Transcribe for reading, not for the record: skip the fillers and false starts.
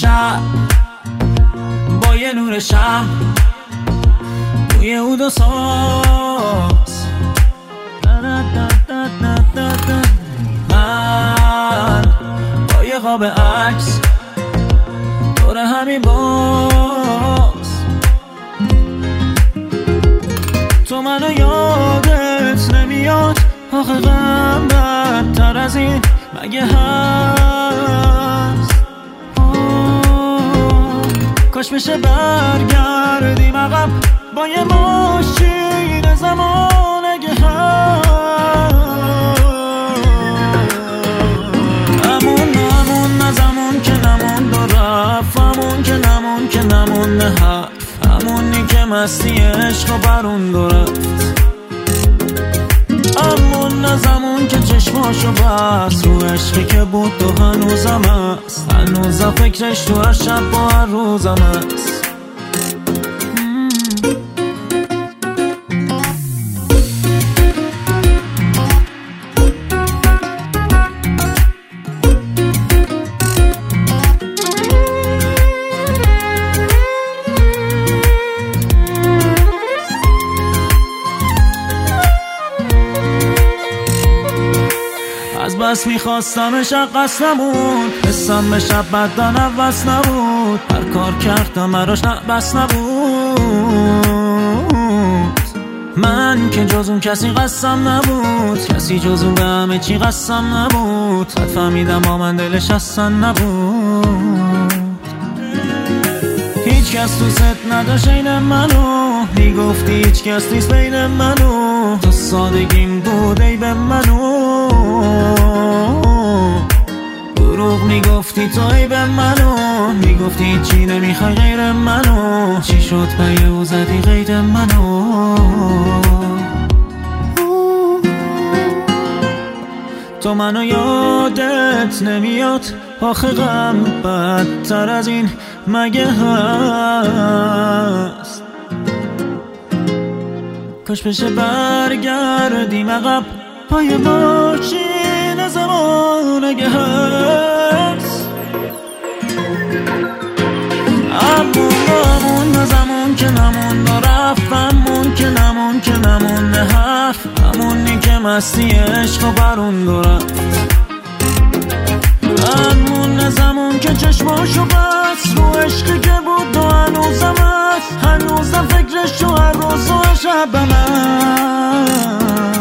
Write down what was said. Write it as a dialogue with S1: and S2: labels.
S1: شب با یه نور شب توی اود و ساز من با یه خواب عکس دور همین باز تو منو یادت نمیاد آخه غم بدتر از این مگه هست کاش بشه برگردیم عقب با یه ماشین زمان اگه هست همون از همون که نموند و رفت همون که نمون که نمون حرف همونی که مستی عشق و برون دو رفت همون از همون که چشماشو بست رو عشقی که بود و هنوزم هست هنوزم فکرش تو هر شب با هر روزم هست از بس میخواستمش قصد نبود حسم به شب بدن عوض نبود هر کار کردم براش بس نبود من که جز اون کسی قسم نبود کسی جز اون به همه چی قسم نبود حد فهمیدم با من دلش اصلا نبود هیچ کس تو ست نداشت این منو میگفتی هیچ کس نیست بین منو تو سادگیم بود ای به منو دروغ میگفتی تو ای به منو میگفتی چی نمیخوای غیر منو چی شد به او زدی غیر منو تو منو یادت نمیاد آخه غم بدتر از این مگه هست کاش بشه برگردیم عقب پای ماشین زمان اگه هست همون از همون که نمون و رفت همون که نمون که نمون حرف همونی که مستی عشق و برون دو رفت همون از همون که چشماشو بست رو عشقی که بود و هنوزم هست هنوزم فکرش تو هر روز و شبم هست